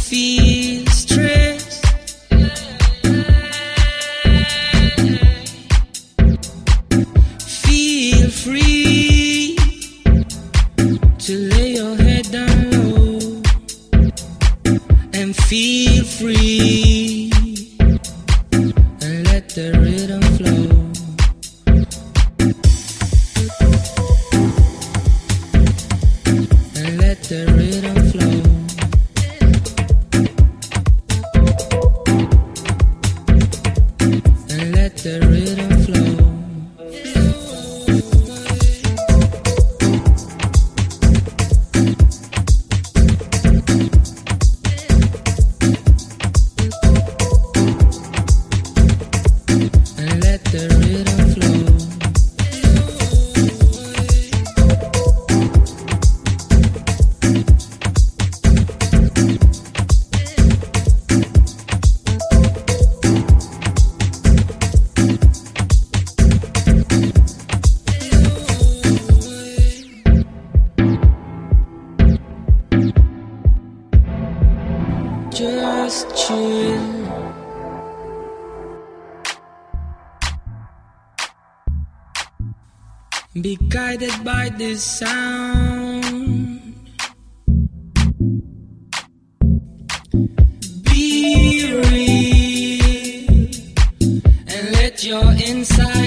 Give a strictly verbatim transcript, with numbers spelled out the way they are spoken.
feel stress. Feel free to lay your head down low and feel free and let the rhythm flow. And let the rhythm flow. And let the rhythm flow. And let the rhythm flow. Just chill. Be guided by this sound. Be real and let your inside